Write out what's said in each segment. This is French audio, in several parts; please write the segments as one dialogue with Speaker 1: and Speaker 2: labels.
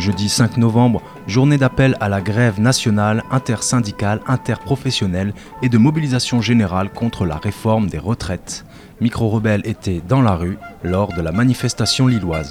Speaker 1: jeudi 5 novembre, journée d'appel à la grève nationale, intersyndicale, interprofessionnelle et de mobilisation générale contre la réforme des retraites. Micro-rebelles étaient dans la rue lors de la manifestation lilloise.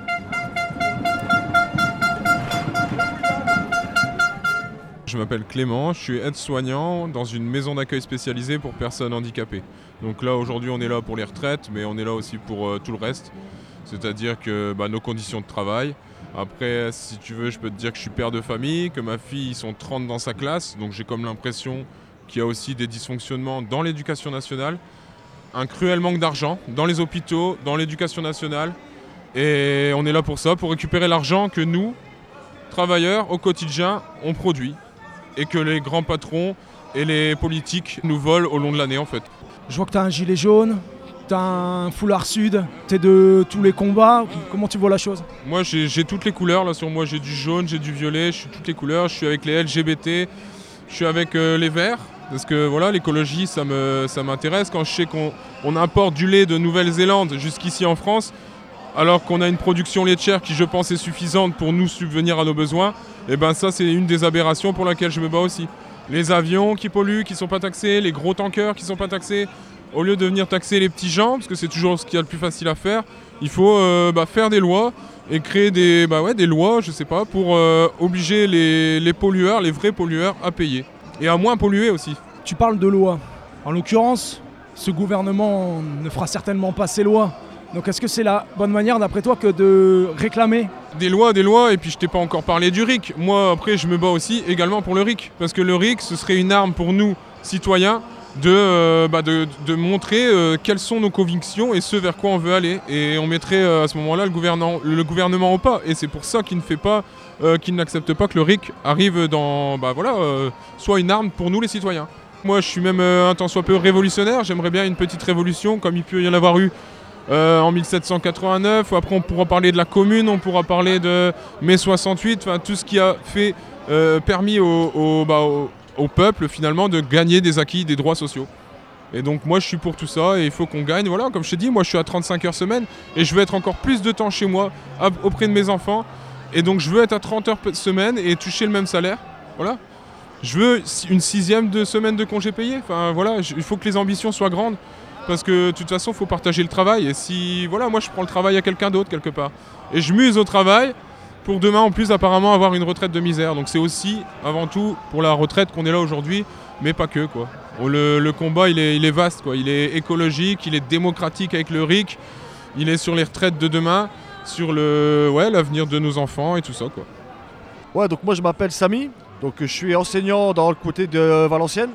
Speaker 2: Je m'appelle Clément, je suis aide-soignant dans une maison d'accueil spécialisée pour personnes handicapées. Donc là aujourd'hui on est là pour les retraites, mais on est là aussi pour tout le reste. C'est-à-dire que nos conditions de travail. Après, si tu veux, je peux te dire que je suis père de famille, que ma fille, ils sont 30 dans sa classe. Donc j'ai comme l'impression qu'il y a aussi des dysfonctionnements dans l'éducation nationale. Un cruel manque d'argent dans les hôpitaux, dans l'éducation nationale. Et on est là pour ça, pour récupérer l'argent que nous, travailleurs, au quotidien, on produit. Et que les grands patrons et les politiques nous volent au long de l'année en fait.
Speaker 3: Je vois que tu as un gilet jaune, tu as un foulard sud, tu es de tous les combats. Comment tu vois la chose?
Speaker 2: Moi j'ai toutes les couleurs là sur moi, j'ai du jaune, j'ai du violet, je suis toutes les couleurs, je suis avec les LGBT, je suis avec les verts. Parce que voilà, l'écologie ça m'intéresse. Quand je sais qu'on importe du lait de Nouvelle-Zélande jusqu'ici en France, alors qu'on a une production laitière qui je pense est suffisante pour nous subvenir à nos besoins, et ça c'est une des aberrations pour laquelle je me bats aussi. Les avions qui polluent, qui ne sont pas taxés, les gros tankers qui ne sont pas taxés, au lieu de venir taxer les petits gens, parce que c'est toujours ce qu'il y a le plus facile à faire, il faut faire des lois et créer des lois, je sais pas, pour obliger les pollueurs, les vrais pollueurs à payer. Et à moins polluer aussi.
Speaker 3: Tu parles de loi. En l'occurrence, ce gouvernement ne fera certainement pas ces lois. Donc est-ce que c'est la bonne manière d'après toi que de réclamer
Speaker 2: des lois, et puis je t'ai pas encore parlé du RIC. Moi après je me bats aussi également pour le RIC. Parce que le RIC ce serait une arme pour nous, citoyens, de montrer quelles sont nos convictions et ce vers quoi on veut aller. Et on mettrait à ce moment-là le gouvernement au pas. Et c'est pour ça qu'il n'accepte pas que le RIC arrive dans soit une arme pour nous les citoyens. Moi je suis même un tant soit peu révolutionnaire, j'aimerais bien une petite révolution comme il peut y en avoir eu en 1789, après on pourra parler de la commune, on pourra parler de mai 68, tout ce qui a fait permis au peuple finalement de gagner des acquis, des droits sociaux. Et donc moi je suis pour tout ça et il faut qu'on gagne. Voilà, comme je t'ai dit, moi je suis à 35 heures semaine et je veux être encore plus de temps chez moi auprès de mes enfants. Et donc je veux être à 30 heures semaine et toucher le même salaire. Voilà. Je veux une 6e de semaine de congé payé. Enfin voilà, il faut que les ambitions soient grandes. Parce que de toute façon, il faut partager le travail. Et si, moi je prends le travail à quelqu'un d'autre quelque part. Et je muse au travail pour demain en plus apparemment avoir une retraite de misère. Donc c'est aussi avant tout pour la retraite qu'on est là aujourd'hui, mais pas que quoi. Le combat il est vaste quoi. Il est écologique, il est démocratique avec le RIC, il est sur les retraites de demain, sur l'avenir de nos enfants et tout ça quoi.
Speaker 4: Ouais, donc moi je m'appelle Samy, donc je suis enseignant dans le côté de Valenciennes.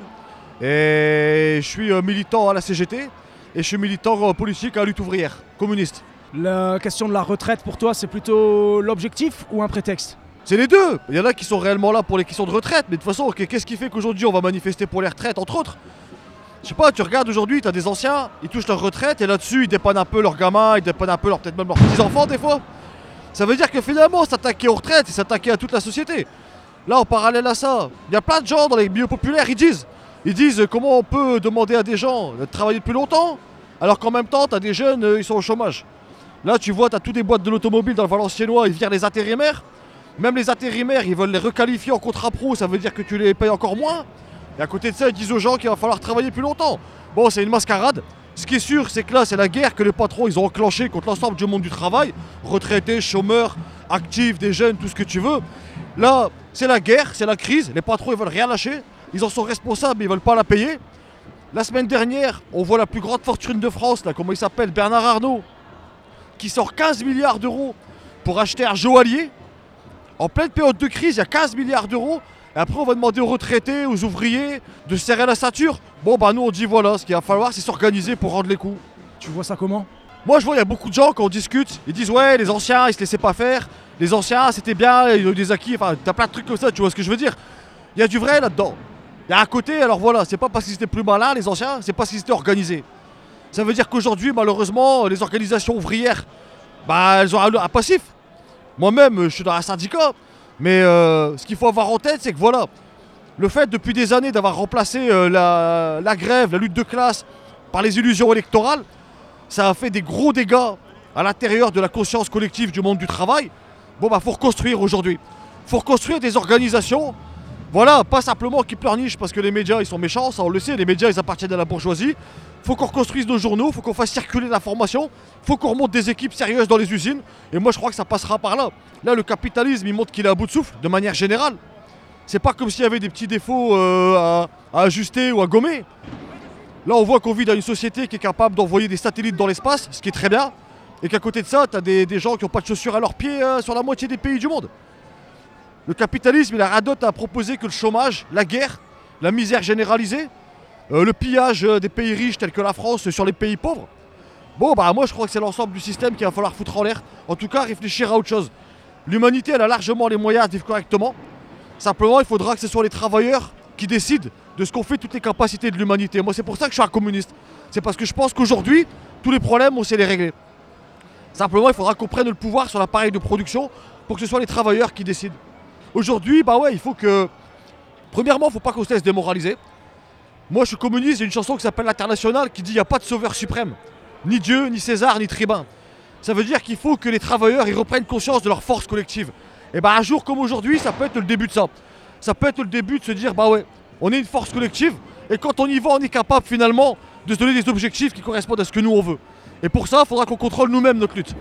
Speaker 4: Et je suis militant à la CGT et je suis militant politique à la lutte ouvrière, communiste.
Speaker 3: La question de la retraite pour toi c'est plutôt l'objectif ou un prétexte?
Speaker 4: C'est les deux. Il y en a qui sont réellement là pour les questions de retraite, mais de toute façon qu'est-ce qui fait qu'aujourd'hui on va manifester pour les retraites entre autres? Je sais pas, tu regardes aujourd'hui, tu as des anciens, ils touchent leur retraite et là-dessus ils dépannent un peu leurs gamins, ils dépannent un peu peut-être même leurs petits-enfants des fois. Ça veut dire que finalement s'attaquer aux retraites c'est s'attaquer à toute la société. Là en parallèle à ça, il y a plein de gens dans les milieux populaires, ils disent comment on peut demander à des gens de travailler depuis longtemps alors qu'en même temps tu as des jeunes, ils sont au chômage. Là tu vois, tu as toutes les boîtes de l'automobile dans le Valenciennois, ils virent les intérimaires. Même les intérimaires, ils veulent les requalifier en contrat pro, ça veut dire que tu les payes encore moins. Et à côté de ça, ils disent aux gens qu'il va falloir travailler plus longtemps. Bon, c'est une mascarade. Ce qui est sûr, c'est que là, c'est la guerre que les patrons ils ont enclenchée contre l'ensemble du monde du travail. Retraités, chômeurs, actifs, des jeunes, tout ce que tu veux. Là, c'est la guerre, c'est la crise. Les patrons, ils veulent rien lâcher. Ils en sont responsables, ils veulent pas la payer. La semaine dernière, on voit la plus grande fortune de France, là, comment il s'appelle, Bernard Arnault, qui sort 15 milliards d'euros pour acheter un joaillier. En pleine période de crise, il y a 15 milliards d'euros. Et après, on va demander aux retraités, aux ouvriers de serrer la ceinture. Bon, nous, on dit voilà, ce qu'il va falloir, c'est s'organiser pour rendre les coups.
Speaker 3: Tu vois ça comment?
Speaker 4: Moi, je vois, il y a beaucoup de gens, quand on discute, ils disent ouais, les anciens, ils se laissaient pas faire. Les anciens, c'était bien, ils ont eu des acquis. Enfin, t'as plein de trucs comme ça, tu vois ce que je veux dire? Il y a du vrai là-dedans. Il y a un côté, alors voilà, c'est pas parce qu'ils étaient plus malins, les anciens, c'est parce qu'ils étaient organisés. Ça veut dire qu'aujourd'hui, malheureusement, les organisations ouvrières, elles ont un passif. Moi-même, je suis dans un syndicat, mais ce qu'il faut avoir en tête, c'est que voilà, le fait depuis des années d'avoir remplacé la grève, la lutte de classe par les illusions électorales, ça a fait des gros dégâts à l'intérieur de la conscience collective du monde du travail. Bon bah faut reconstruire aujourd'hui. Faut reconstruire des organisations. Voilà, pas simplement qui pleurnichent parce que les médias ils sont méchants, ça on le sait, les médias ils appartiennent à la bourgeoisie. Faut qu'on reconstruise nos journaux, faut qu'on fasse circuler l'information, faut qu'on remonte des équipes sérieuses dans les usines. Et moi je crois que ça passera par là. Là le capitalisme il montre qu'il est à bout de souffle de manière générale. C'est pas comme s'il y avait des petits défauts à ajuster ou à gommer. Là on voit qu'on vit dans une société qui est capable d'envoyer des satellites dans l'espace, ce qui est très bien. Et qu'à côté de ça, t'as des gens qui n'ont pas de chaussures à leurs pieds sur la moitié des pays du monde. Le capitalisme, il a rien d'autre à proposer que le chômage, la guerre, la misère généralisée, le pillage des pays riches tels que la France sur les pays pauvres. Bon, bah moi je crois que c'est l'ensemble du système qu'il va falloir foutre en l'air. En tout cas, réfléchir à autre chose. L'humanité, elle a largement les moyens de vivre correctement. Simplement, il faudra que ce soit les travailleurs qui décident de ce qu'on fait toutes les capacités de l'humanité. Moi, c'est pour ça que je suis un communiste. C'est parce que je pense qu'aujourd'hui, tous les problèmes, on sait les régler. Simplement, il faudra qu'on prenne le pouvoir sur l'appareil de production pour que ce soit les travailleurs qui décident. Aujourd'hui, bah ouais, il faut que... Premièrement, il ne faut pas qu'on se laisse démoraliser. Moi, je suis communiste, j'ai une chanson qui s'appelle l'Internationale qui dit qu'il n'y a pas de sauveur suprême. Ni Dieu, ni César, ni tribun. Ça veut dire qu'il faut que les travailleurs ils reprennent conscience de leur force collective. Et bah un jour comme aujourd'hui, ça peut être le début de ça. Ça peut être le début de se dire, bah ouais, on est une force collective. Et quand on y va, on est capable finalement de se donner des objectifs qui correspondent à ce que nous on veut. Et pour ça, il faudra qu'on contrôle nous-mêmes notre lutte.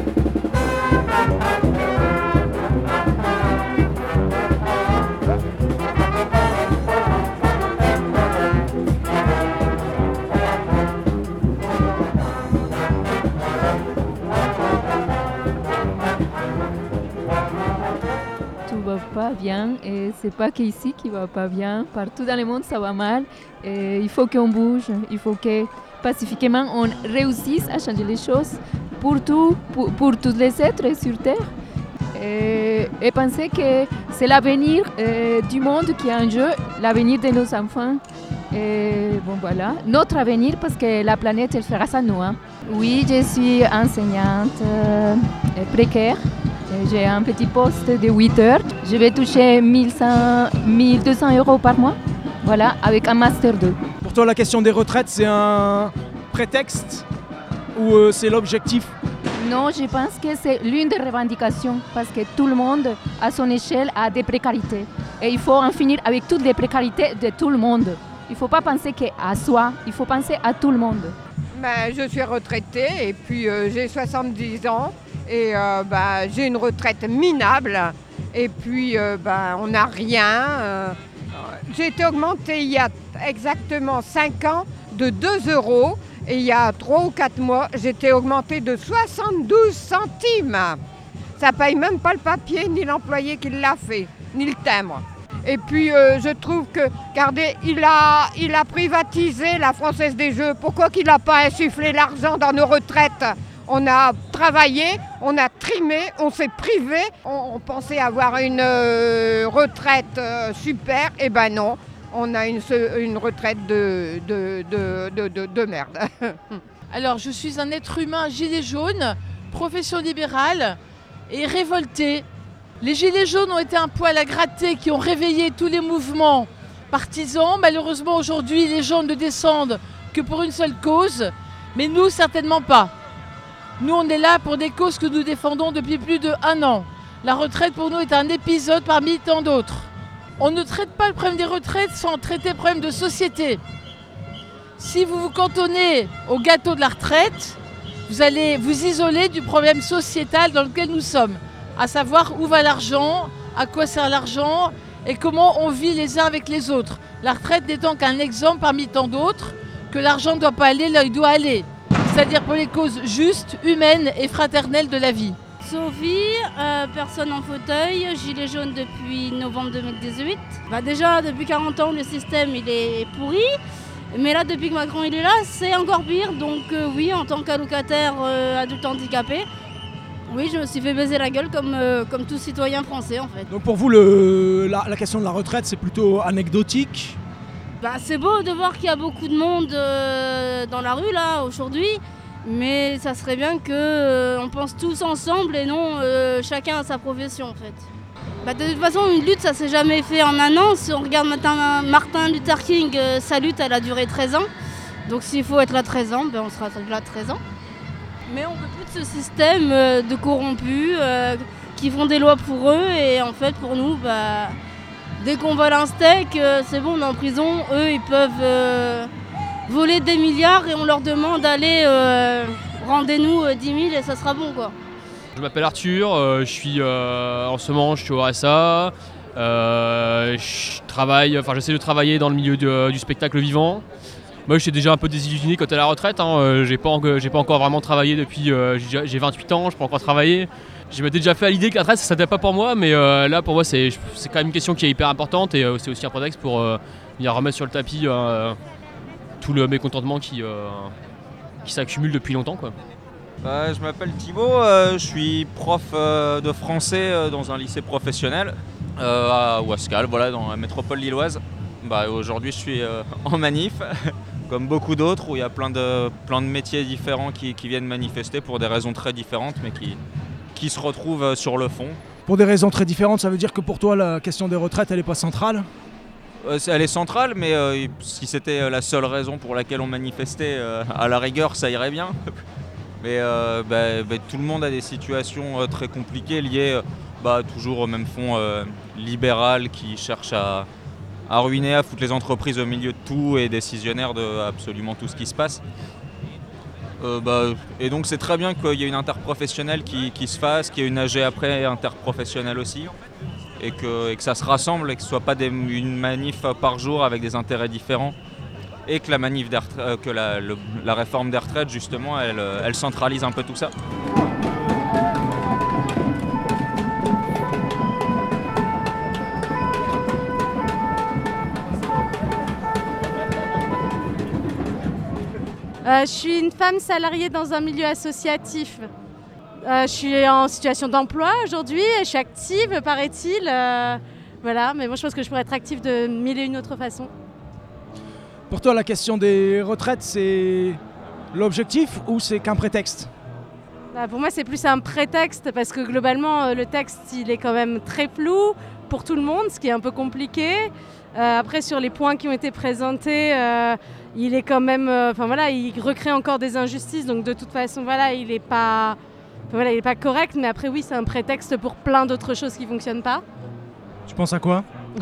Speaker 5: Tout va pas bien et c'est pas qu'ici qui va pas bien. Partout dans le monde ça va mal. Et il faut qu'on bouge, il faut que pacifiquement on réussisse à changer les choses pour tous les êtres sur Terre. Et penser que c'est l'avenir du monde qui est en jeu, l'avenir de nos enfants. Et bon voilà, notre avenir parce que la planète elle fera ça nous. Hein. Oui, je suis enseignante précaire. J'ai un petit poste de 8 heures. Je vais toucher 1200 € par mois, voilà, avec un Master 2.
Speaker 3: Pour toi, la question des retraites, c'est un prétexte ou c'est l'objectif?
Speaker 5: Non, je pense que c'est l'une des revendications parce que tout le monde, à son échelle, a des précarités. Et il faut en finir avec toutes les précarités de tout le monde. Il ne faut pas penser qu'à soi, il faut penser à tout le monde.
Speaker 6: Je suis retraitée et puis j'ai 70 ans. Et j'ai une retraite minable et puis on n'a rien. J'ai été augmentée il y a exactement 5 ans de 2 € et il y a 3 ou 4 mois j'ai été augmentée de 72 centimes. Ça ne paye même pas le papier ni l'employé qui l'a fait, ni le timbre. Et puis je trouve que, regardez, il a privatisé la Française des Jeux. Pourquoi qu'il n'a pas insufflé l'argent dans nos retraites ? On a travaillé, on a trimé, on s'est privé. On pensait avoir une retraite super, et ben non, on a une retraite de merde.
Speaker 7: Alors, je suis un être humain gilet jaune, profession libérale et révolté. Les gilets jaunes ont été un poil à gratter qui ont réveillé tous les mouvements partisans. Malheureusement, aujourd'hui, les gens ne descendent que pour une seule cause, mais nous, certainement pas. Nous, on est là pour des causes que nous défendons depuis plus d'1 an. La retraite, pour nous, est un épisode parmi tant d'autres. On ne traite pas le problème des retraites sans traiter le problème de société. Si vous vous cantonnez au gâteau de la retraite, vous allez vous isoler du problème sociétal dans lequel nous sommes. À savoir où va l'argent, à quoi sert l'argent et comment on vit les uns avec les autres. La retraite n'étant qu'un exemple parmi tant d'autres, que l'argent ne doit pas aller là où il doit aller. C'est-à-dire pour les causes justes, humaines et fraternelles de la vie.
Speaker 8: Sophie, personne en fauteuil, gilet jaune depuis novembre 2018. Déjà, depuis 40 ans, le système il est pourri. Mais là, depuis que Macron il est là, c'est encore pire. Donc oui, en tant qu'allocataire adulte handicapé, oui, je me suis fait baiser la gueule comme tout citoyen français en fait.
Speaker 3: Donc pour vous, la question de la retraite, c'est plutôt anecdotique?
Speaker 8: C'est beau de voir qu'il y a beaucoup de monde dans la rue là aujourd'hui, mais ça serait bien qu'on pense tous ensemble et non chacun à sa profession en fait. De toute façon, une lutte ça s'est jamais fait en 1 an. Si on regarde Martin Luther King, sa lutte elle a duré 13 ans. Donc s'il faut être là 13 ans, on sera là 13 ans. Mais on veut plus de ce système de corrompus qui font des lois pour eux et en fait pour nous, bah, dès qu'on vole un steak, c'est bon, on est en prison. Eux, ils peuvent voler des milliards et on leur demande d'aller rendez-nous 10 000 et ça sera bon quoi.
Speaker 9: Je m'appelle Arthur, je suis en ce moment je suis au RSA, j'essaie de travailler dans le milieu du spectacle vivant. Moi j'étais déjà un peu désillusionné quand à la retraite, j'ai pas encore vraiment travaillé depuis, j'ai 28 ans, je peux encore travailler. Je m'étais déjà fait à l'idée que la retraite ça n'était pas pour moi, mais là pour moi c'est quand même une question qui est hyper importante et c'est aussi un prétexte pour venir remettre sur le tapis tout le mécontentement qui s'accumule depuis longtemps quoi.
Speaker 10: Je m'appelle Thibaut, je suis prof de français dans un lycée professionnel à Ouascal, voilà, dans la métropole lilloise. Aujourd'hui je suis en manif, comme beaucoup d'autres, où il y a plein de métiers différents qui viennent manifester pour des raisons très différentes, mais qui se retrouvent sur le fond.
Speaker 3: Pour des raisons très différentes, ça veut dire que pour toi la question des retraites elle n'est pas centrale ?
Speaker 10: Elle est centrale, mais si c'était la seule raison pour laquelle on manifestait, à la rigueur ça irait bien. Mais tout le monde a des situations très compliquées liées toujours au même fond libéral qui cherche à ruiner, à foutre les entreprises au milieu de tout et décisionnaire de absolument tout ce qui se passe. Et donc c'est très bien qu'il y ait une interprofessionnelle qui se fasse, qu'il y ait une AG après interprofessionnelle aussi, et que ça se rassemble et que ce ne soit pas une manif par jour avec des intérêts différents. Et que la réforme des retraites, justement, elle centralise un peu tout ça.
Speaker 11: Je suis une femme salariée dans un milieu associatif. Je suis en situation d'emploi aujourd'hui, je suis active, paraît-il. Voilà, mais moi je pense que je pourrais être active de mille et une autres façons.
Speaker 3: Pour toi, la question des retraites, c'est l'objectif ou c'est qu'un prétexte ?
Speaker 11: Pour moi, c'est plus un prétexte parce que globalement, le texte, il est quand même très flou pour tout le monde, ce qui est un peu compliqué. Après, sur les points qui ont été présentés, il est quand même... il recrée encore des injustices. Donc, de toute façon, il n'est pas correct. Mais après, oui, c'est un prétexte pour plein d'autres choses qui ne fonctionnent pas.
Speaker 3: Tu penses à quoi ?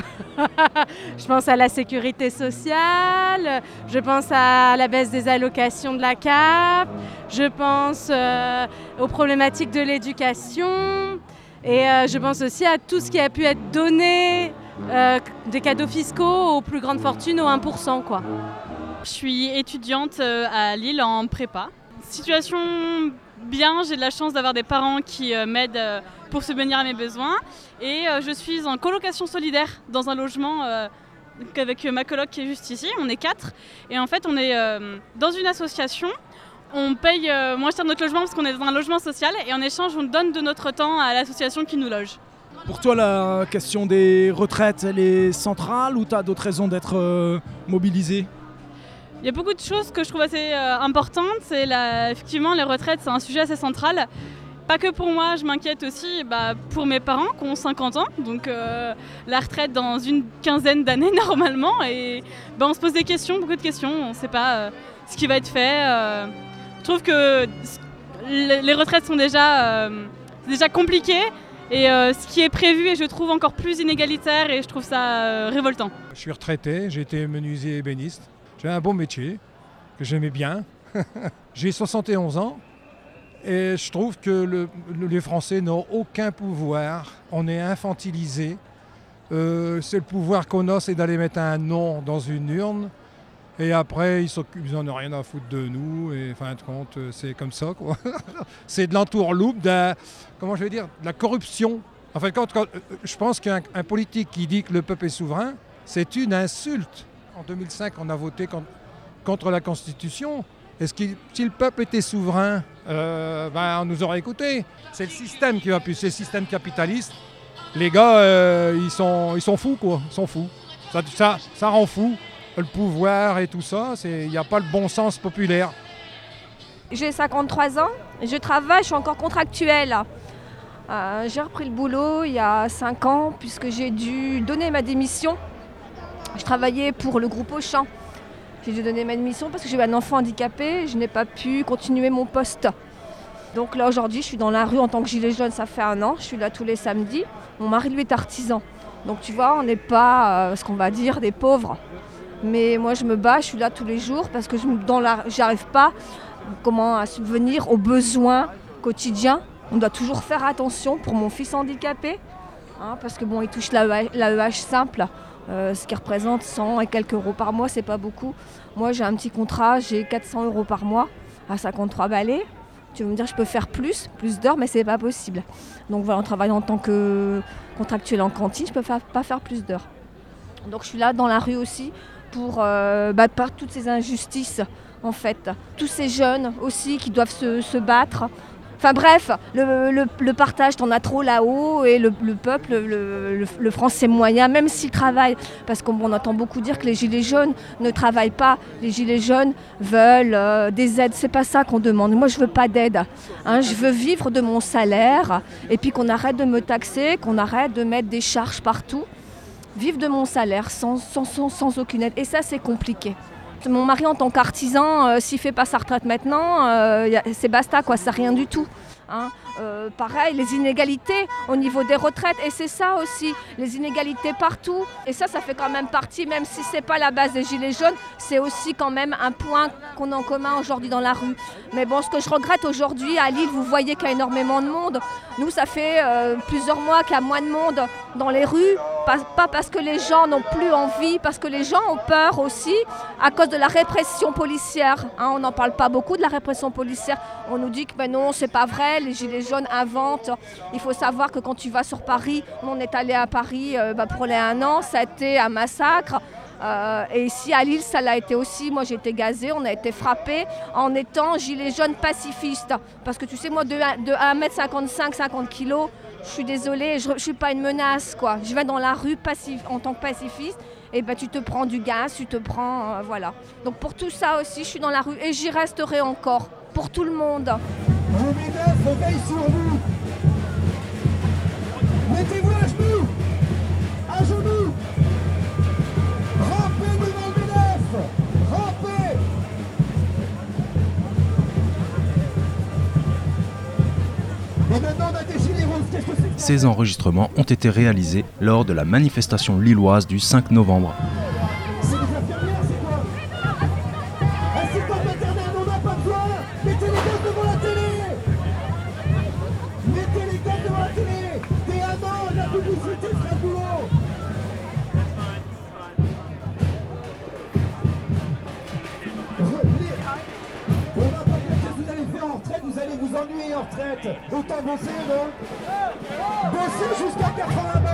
Speaker 11: Je pense à la sécurité sociale, je pense à la baisse des allocations de la CAF, je pense aux problématiques de l'éducation et je pense aussi à tout ce qui a pu être donné, des cadeaux fiscaux aux plus grandes fortunes, aux 1%, quoi.
Speaker 12: Je suis étudiante à Lille en prépa. Situation bien, j'ai de la chance d'avoir des parents qui m'aident pour subvenir à mes besoins et je suis en colocation solidaire dans un logement avec ma coloc qui est juste ici, on est 4 et en fait on est dans une association, on paye moins cher notre logement parce qu'on est dans un logement social et en échange on donne de notre temps à l'association qui nous loge.
Speaker 3: Pour toi la question des retraites elle est centrale ou tu as d'autres raisons d'être mobilisé ?
Speaker 12: Il y a beaucoup de choses que je trouve assez importantes. Effectivement, les retraites, c'est un sujet assez central. Pas que pour moi, je m'inquiète aussi pour mes parents qui ont 50 ans. Donc la retraite dans une quinzaine d'années normalement. Et on se pose des questions, beaucoup de questions. On ne sait pas ce qui va être fait. Je trouve que les retraites sont déjà compliquées. Et ce qui est prévu est, je trouve, encore plus inégalitaire. Et je trouve ça révoltant.
Speaker 13: Je suis retraité, j'ai été menuisier ébéniste. J'ai un bon métier que j'aimais bien. J'ai 71 ans et je trouve que les Français n'ont aucun pouvoir. On est infantilisés. C'est le pouvoir qu'on a, c'est d'aller mettre un nom dans une urne. Et après, ils n'en ont rien à foutre de nous. Et fin de compte, c'est comme ça, quoi. C'est de l'entourloupe, de la corruption. En fait, je pense qu'un politique qui dit que le peuple est souverain, c'est une insulte. En 2005, on a voté contre la Constitution. Est-ce que si le peuple était souverain, on nous aurait écoutés. C'est le système qui va plus, c'est le système capitaliste. Les gars, ils sont fous, quoi. Ils sont fous. Ça rend fou. Le pouvoir et tout ça, il n'y a pas le bon sens populaire.
Speaker 14: J'ai 53 ans, je travaille, je suis encore contractuelle. J'ai repris le boulot il y a 5 ans puisque j'ai dû donner ma démission. Je travaillais pour le groupe Auchan. J'ai dû donner ma démission parce que j'ai eu un enfant handicapé et je n'ai pas pu continuer mon poste. Donc là aujourd'hui je suis dans la rue en tant que gilet jaune, ça fait 1 an, je suis là tous les samedis. Mon mari lui est artisan. Donc tu vois, on n'est pas ce qu'on va dire des pauvres. Mais moi je me bats, je suis là tous les jours parce que j'arrive pas à subvenir aux besoins quotidiens. On doit toujours faire attention pour mon fils handicapé, hein, parce que bon, il touche l'AEH simple, ce qui représente 100 et quelques euros par mois, c'est pas beaucoup. Moi j'ai un petit contrat, j'ai 400 euros par mois à 53 balais. Tu veux me dire je peux faire plus d'heures, mais c'est pas possible. Donc voilà, en travaillant en tant que contractuel en cantine, je peux pas faire plus d'heures. Donc je suis là dans la rue aussi pour par toutes ces injustices en fait. Tous ces jeunes aussi qui doivent se battre. Enfin bref, le partage, t'en as trop là-haut et le peuple, le français moyen, même s'il travaille, parce qu'on entend beaucoup dire que les gilets jaunes ne travaillent pas. Les gilets jaunes veulent des aides, c'est pas ça qu'on demande. Moi je veux pas d'aide, hein, je veux vivre de mon salaire et puis qu'on arrête de me taxer, qu'on arrête de mettre des charges partout. Vivre de mon salaire sans aucune aide et ça c'est compliqué. Mon mari en tant qu'artisan, s'il ne fait pas sa retraite maintenant, c'est basta quoi, c'est rien du tout. Hein. Pareil, les inégalités au niveau des retraites, et c'est ça aussi, les inégalités partout. Et ça fait quand même partie, même si ce n'est pas la base des Gilets jaunes, c'est aussi quand même un point qu'on a en commun aujourd'hui dans la rue. Mais bon, ce que je regrette aujourd'hui à Lille, vous voyez qu'il y a énormément de monde. Nous, ça fait plusieurs mois qu'il y a moins de monde dans les rues, pas parce que les gens n'ont plus envie, parce que les gens ont peur aussi à cause de la répression policière. Hein, on n'en parle pas beaucoup de la répression policière. On nous dit que ben non, c'est pas vrai, les Gilets jaunes inventent. Il faut savoir que quand tu vas sur Paris, on est allé à Paris pour les 1 an, ça a été un massacre. Et ici à Lille, ça l'a été aussi. Moi j'ai été gazée, on a été frappés en étant gilet jaune pacifiste. Parce que tu sais, moi de 1m55, 50 kg, je suis désolée, je ne suis pas une menace, quoi. Je vais dans la rue en tant que pacifiste, et ben tu te prends du gaz, tu te prends... voilà. Donc pour tout ça aussi, je suis dans la rue et j'y resterai encore, pour tout le monde.
Speaker 15: Le MEDEF veille sur vous. Mettez-vous à genoux. À genoux. Rampez devant le MEDEF. Rampez. Et maintenant on a des gilets roses. Qu'est-ce que c'est?
Speaker 1: Ces enregistrements ont été réalisés lors de la manifestation lilloise du 5 novembre.
Speaker 15: C'est des infirmières, c'est quoi? Assistante maternelle, on n'a pas besoin. Mettez les gosses devant la télé. Mettez les gosses devant la télé. T'es un an, la publicité fera le boulot. On va pas dire que vous allez faire en retraite, vous allez vous ennuyer en retraite. Autant bosser, non? Bosser jusqu'à 80 balles.